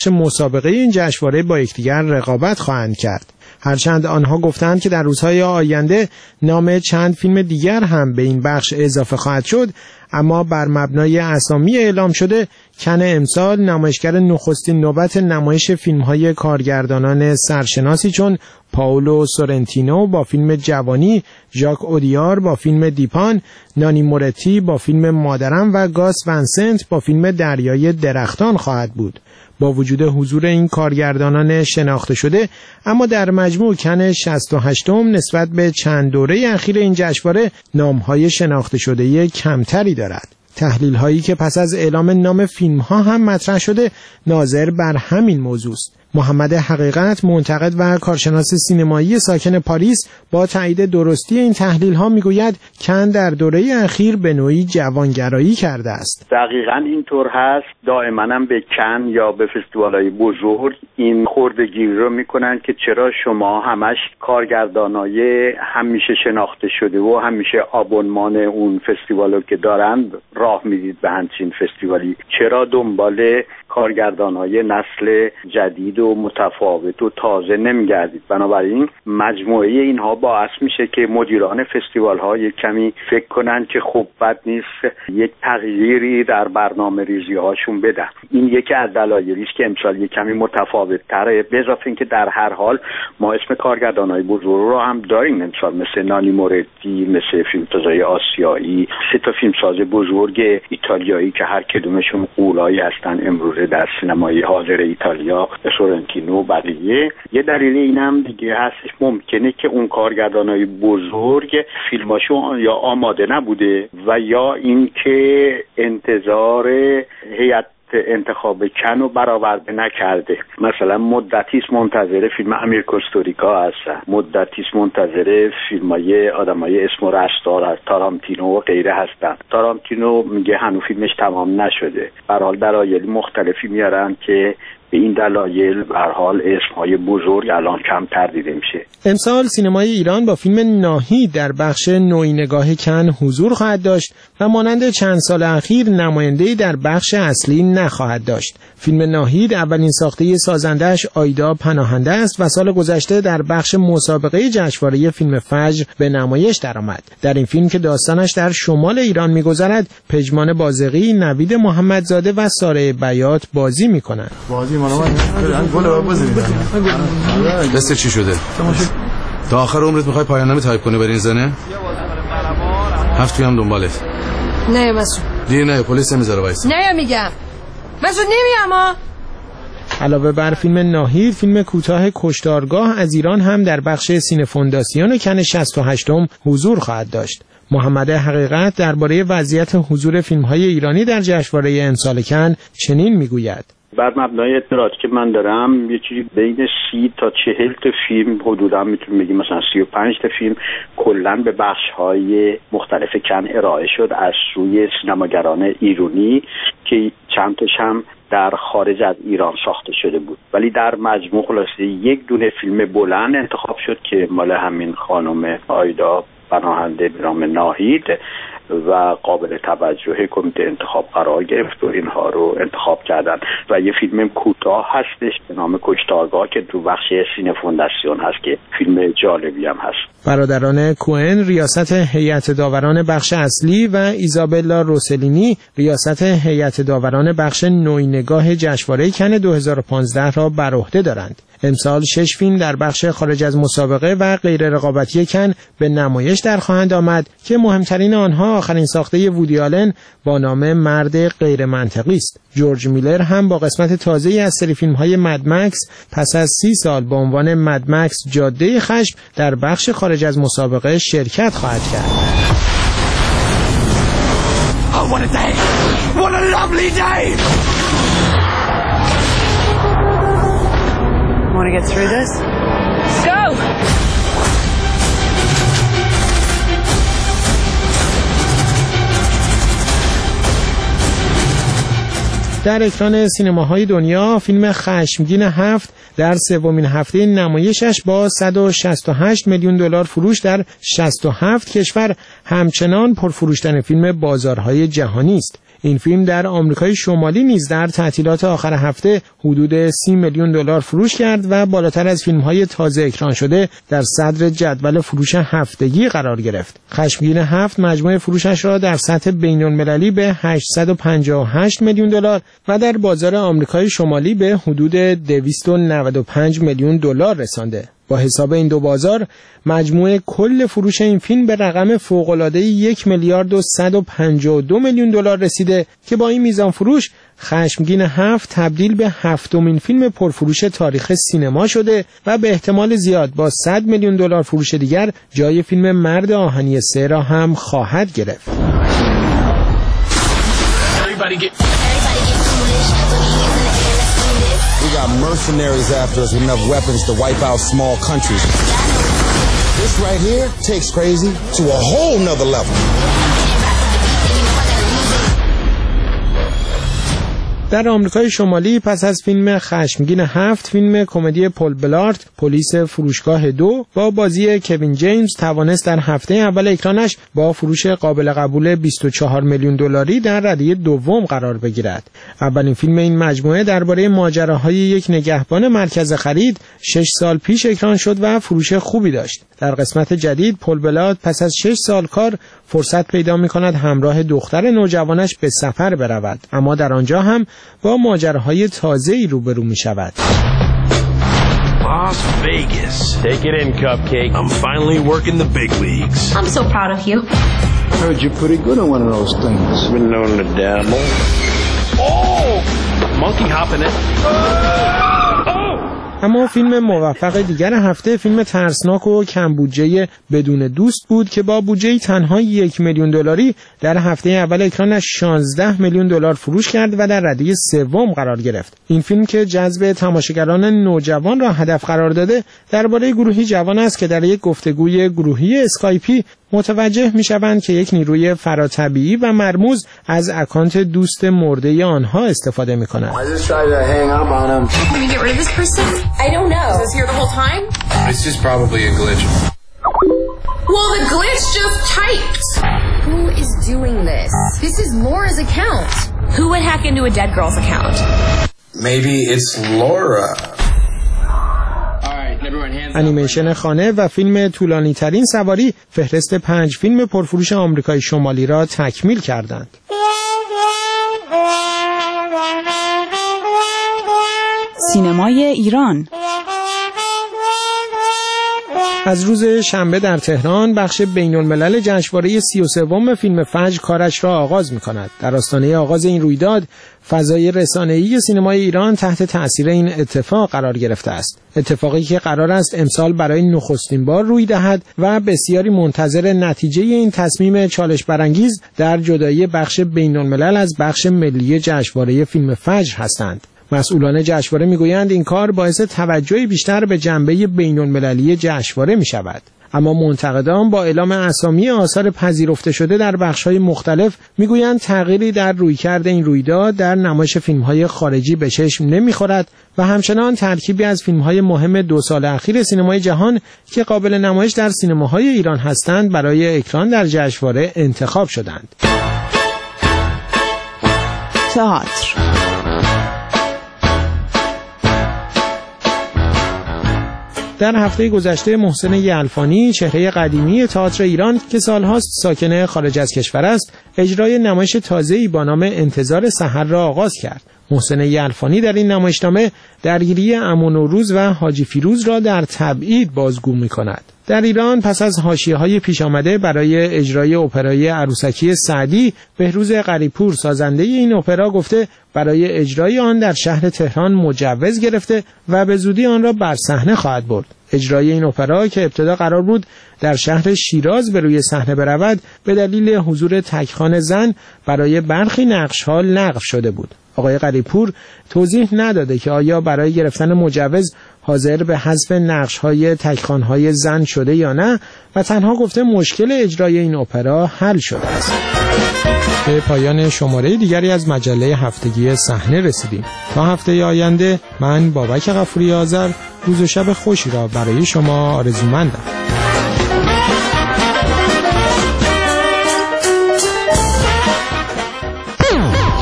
بخش مسابقه این جشنواره با یکدیگر رقابت خواهند کرد. هرچند آنها گفتند که در روزهای آینده نام چند فیلم دیگر هم به این بخش اضافه خواهد شد، اما بر مبنای اسامی اعلام شده کن امسال نمایشگر نخستین نوبت نمایش فیلم‌های کارگردانان سرشناسی چون پائولو سورنتینو با فیلم جوانی، ژاک اودیار با فیلم دیپان، نانی مورتی با فیلم مادرم و گاس ونسنت با فیلم دریای درختان خواهد بود. با وجود حضور این کارگردانان شناخته شده، اما در مجموع کن 68م نسبت به چند دوره اخیر این جشنواره نام‌های شناخته شده کمتری دارد. تحلیل هایی که پس از اعلام نام فیلم ها هم مطرح شده ناظر بر همین موضوع است. محمد حقیقت، منتقد و کارشناس سینمایی ساکن پاریس، با تایید درستی این تحلیل ها میگوید کن در دوره اخیر به نوعی جوانگرایی کرده است. دقیقاً اینطور هست. دائما هم به کن یا به فستیوال‌های بزرگ این خردگیری رو میکنن که چرا شما همش کارگردانای همیشه شناخته شده و همیشه آبونمان اون فستیوالو که دارن راه میدید به همچین فستیوالی، چرا دنبال کارگردانای نسل جدید و متفاوت و تازه نمیگردید؟ بنابراین مجموعه اینها باعث میشه که مدیران فستیوال ها یک کمی فکر کنن که خب بد نیست یک تغییری در برنامه ریزی هاشون بدن. این یکی از دلایلی است که امسال یک کمی متفاوت تره، به اضافه اینکه در هر حال ما اسم کارگردانای بزرگ رو هم داریم امسال، مثل نانی مورتی، مثل فیلمسازای آسیایی، 3 تا فیلمساز بزرگ ایتالیایی که هر کدومشون غولایی هستن امروز در سینمای حاضر ایتالیا، سورنتینو و بقیه. یه دلیل اینم دیگه هستش، ممکنه که اون کارگردانای بزرگ فیلماشون یا آماده نبوده و یا اینکه انتظار هیئت انتخاب کن رو برآورده نکرده. مثلا مدتیست منتظر فیلم امیر کوستوریکا هستن، مدتیست منتظر فیلمای آدمای اسم و رستار تارانتینو و غیره هستن. تارانتینو میگه هنوز فیلمش تمام نشده. به هر حال دلایل مختلفی میارن که به این دلایل به هر حال اسمهای بزرگ الان کمتر دیده میشه. امسال سینمای ایران با فیلم ناهید در بخش نوعی نگاه کن حضور خواهد داشت و مانند چند سال اخیر نماینده‌ای در بخش اصلی نخواهد داشت. فیلم ناهید اولین ساخته سازندش آیدا پناهنده است و سال گذشته در بخش مسابقه جشنواره فیلم فجر به نمایش درآمد. در این فیلم که داستانش در شمال ایران می‌گذرد، پژمان بازقی، نوید محمدزاده و ساره بیات بازی می‌کنند. دست چی شده؟ تا آخر عمرت میخوای پایان نامه تایپ کنی برای این زنه؟ هفت هم دنبالت. نه مسعود. دیگه نه، پلیس نمیذاره وایس. نه میگم. مسعود نمیام. علاوه بر فیلم ناهید، فیلم کوتاه کشتارگاه از ایران هم در بخش سینه فونداسیون کن 68م حضور خواهد داشت. محمد حقیقت درباره وضعیت حضور فیلم‌های ایرانی در جشنواره امسال کن چنین میگوید: بر مبنای اطلاعاتی که من دارم یه چیزی بین 30 تا 40 تا فیلم حدودا میتونیم بگیم، مثلا 35 تا فیلم کلا به بخش‌های مختلف کن ارائه شد از سوی سینماگران ایرانی که چند تاش هم در خارج از ایران ساخته شده بود، ولی در مجموع خلاصه یک دونه فیلم بلند انتخاب شد که مال همین خانم آیدا پناهنده به نام ناهید و قابل توجه کمیته انتخاب قرار گرفت و اینها رو انتخاب کردن و یه فیلم کوتاه هستش به نام کشتارگاه که تو بخش سینه فونداسیون هست که فیلم جالبی هم هست. برادران کوئن ریاست هیئت داوران بخش اصلی و ایزابلا روسلینی ریاست هیئت داوران بخش نوعی نگاه جشنواره کن 2015 را بر عهده دارند. امسال 6 فیلم در بخش خارج از مسابقه و غیر رقابتی کن به نمایش در خواهند آمد که مهمترین آنها آخرین ساخته وودی آلن با نام مرد غیر منطقی است. جورج میلر هم با قسمت تازه‌ای از سری فیلم‌های مدمکس پس از 30 سال با عنوان مدمکس جاده خشم در بخش خارج از مسابقه شرکت خواهد کرد. Oh, what a day! What a lovely day! Want to get through this? Go! در اکران سینماهای دنیا فیلم خشمگین 7 در سومین هفته نمایشش با 168 میلیون دلار فروش در 67 کشور همچنان پرفروشترین فیلم بازارهای جهانی است. این فیلم در آمریکای شمالی نیز در تعطیلات آخر هفته حدود 30 میلیون دلار فروش کرد و بالاتر از فیلم‌های تازه اکران شده در صدر جدول فروش هفتگی قرار گرفت. خشمگین 7 مجموع فروشش را در سطح بین‌المللی به 858 میلیون دلار و در بازار آمریکای شمالی به حدود 295 میلیون دلار رسانده. با حساب این دو بازار مجموع کل فروش این فیلم به رقم فوق‌العاده 1 میلیارد و 152 میلیون دلار رسیده که با این میزان فروش خشمگین 7 تبدیل به هفتمین فیلم پرفروش تاریخ سینما شده و به احتمال زیاد با 100 میلیون دلار فروش دیگر جای فیلم مرد آهنی 3 را هم خواهد گرفت. We got mercenaries after us with enough weapons to wipe out small countries. This right here takes crazy to a whole nother level. در آمریکای شمالی پس از فیلم خشمگین 7 فیلم کمدی پل بلارد پلیس فروشگاه 2 با بازی کوین جیمز توانست در هفته اول اکرانش با فروش قابل قبول 24 میلیون دلاری در رده دوم قرار بگیرد. اولین فیلم این مجموعه درباره ماجراهای یک نگهبان مرکز خرید 6 سال پیش اکران شد و فروش خوبی داشت. در قسمت جدید پل بلارد پس از 6 سال کار فرصت پیدا می‌کند همراه دختر نوجوانش به سفر برود، اما در آنجا هم با ماجراهای تازه‌ای روبرو می‌شود. Las Vegas. Take it in, Cupcake. I'm finally working the big leagues. I'm so proud of you. Heard you're pretty good on one of those things. Been known to dabble. Oh! Monkey hopping it. اما فیلم موفق دیگر هفته فیلم ترسناک و کم بودجه بدون دوست بود که با بودجه تنها 1 میلیون دلاری در هفته اول اکرانش 16 میلیون دلار فروش کرد و در رده سوم قرار گرفت. این فیلم که جذب تماشاگران نوجوان را هدف قرار داده درباره گروهی جوان است که در یک گفتگوی گروهی اسکایپی متوجه می‌شوند که یک نیروی فراتبیعی و مرموز از اکانت دوست مرده آنها استفاده می‌کنند. Can we get rid of this person? I don't know. Was here the whole time? It's just probably a glitch. Well, the glitch just typed. Who is doing this? This is Laura's account. Who would hack into a dead girl's account? Maybe it's Laura. انیمیشن خانه و فیلم طولانی ترین سواری فهرست 5 فیلم پرفروش آمریکای شمالی را تکمیل کردند. سینمای ایران از روز شنبه در تهران بخش بین‌الملل جشنواره 33 فیلم فجر کارش را آغاز می‌کند. در آستانه آغاز این رویداد فضای رسانه‌ای سینمای ایران تحت تأثیر این اتفاق قرار گرفته است. اتفاقی که قرار است امسال برای نخستین بار روی دهد و بسیاری منتظر نتیجه این تصمیم چالش برانگیز در جدایی بخش بین‌الملل از بخش ملی جشنواره فیلم فجر هستند. مسئولان جشنواره میگویند این کار باعث توجه بیشتر به جنبه بین‌المللی جشنواره میشود. اما منتقدان با اعلام اسامی آثار پذیرفته شده در بخش‌های مختلف میگویند تغییری در رویکرد این رویداد در نمایش فیلم‌های خارجی به چشم نمیخورد و همچنان ترکیبی از فیلم‌های مهم 2 سال اخیر سینمای جهان که قابل نمایش در سینماهای ایران هستند برای اکران در جشنواره انتخاب شدند. تئاتر در هفته گذشته محسن یلفانی چهره قدیمی تئاتر ایران که سالهاست ساکن خارج از کشور است اجرای نمایش تازه‌ای با نام انتظار سحر را آغاز کرد. محسن یلفانی در این نمایشنامه درگیری امان و روز و حاجی فیروز را در تبعید بازگو می‌کند. در ایران پس از حاشیه‌های پیش آمده برای اجرای اپرای عروسکی سعدی، بهروز غریب‌پور سازنده این اپرا گفته برای اجرای آن در شهر تهران مجوز گرفته و به زودی آن را بر صحنه خواهد برد. اجرای این اپرا که ابتدا قرار بود در شهر شیراز به روی صحنه برود، به دلیل حضور تکخوان زن برای برخی نقش‌ها لغو شده بود. آقای غریب‌پور توضیح نداده که آیا برای گرفتن مجوز حاضر به حذف نقش‌های تکخوان‌های زن شده یا نه و تنها گفته مشکل اجرای این اپرا حل شده است. به پایان شماره دیگری از مجله هفتگی صحنه رسیدیم. تا هفته آینده من بابک غفوری آذر روز و شب خوشی را برای شما آرزومندم.